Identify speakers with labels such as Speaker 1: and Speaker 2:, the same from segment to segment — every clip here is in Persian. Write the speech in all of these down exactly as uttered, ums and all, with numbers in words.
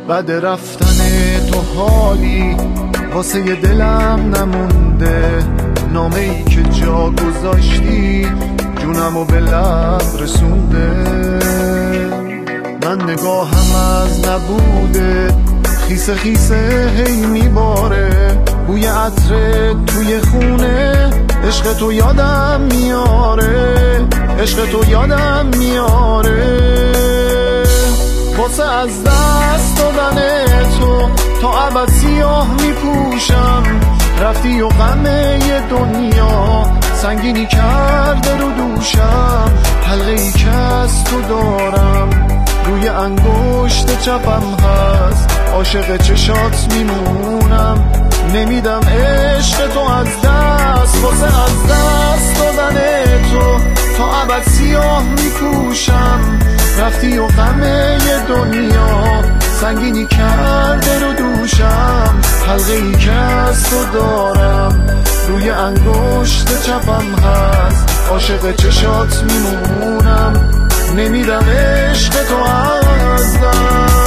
Speaker 1: بعد رفتن تو حالی واسه دلم نمونده، نامه ای که جا گذاشتی جونمو به لب رسونده. من نگاهم از نبوده خیسه خیسه هی میباره، بوی عطر توی خونه عشق تو یادم میاره، عشق تو یادم میاره. واسه از دست دادن تو تا ابد سیاه میپوشم، رفتی و غم یه دنیا سنگینی کرده رو دوشم. حلقه ای که از تو دارم روی انگشت چپم هست، عاشق چشات میمونم نمیدم عشق تو از دست. واسه از دست دادن تو تا ابد سیاه میپوشم، رفتی و غم یه دنیا سنگینی کرده رو دوشم. حلقه ای که از تو دارم روی انگشت چپم هست، عاشق چشات میمونم نمیدم عشق تو از دست.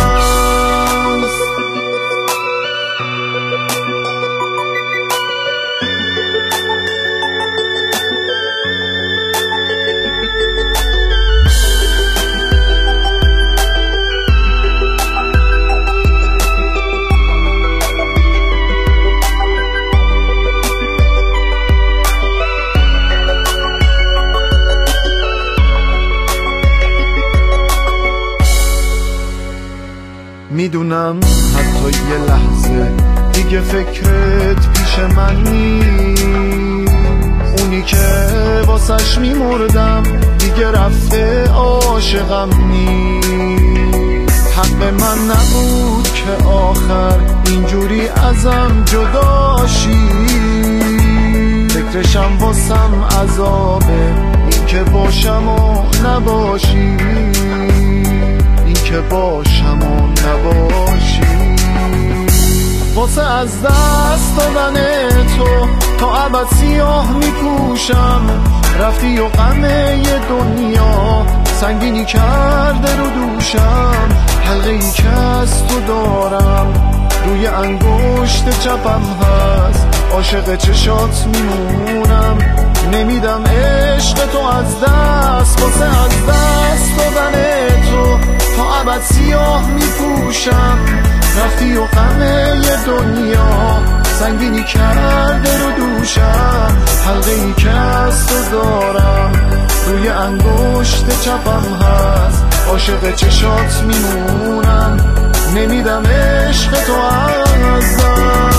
Speaker 1: میدونم حتی یه لحظه دیگه فکرت پیش من نیست، اونی که واسش میمردم دیگه رفته عاشقم نیست. حق من نبود که آخر اینجوری ازم جداشی، فکرشم واسم عذابه این که باشم و نباشی، این که باشم و نباشی. واسه از دست دادن تو تا ابد سیاه میپوشم، رفتی و غم یه دنیا سنگینی کرده رو دوشم. حلقه ای که از تو دارم روی انگشت چپم هست، عاشق چشات میمونم نمیدم عشق تو از دست. واسه از دست دادن تو تا ابد سیاه میپوشم، رفتی و غم یه دنیا سنگینی کرده رو دوشم. حلقه ای که از تو دارم روی انگشت چپم هست، عاشق چشات میمونم نمیدم عشق تو از دست.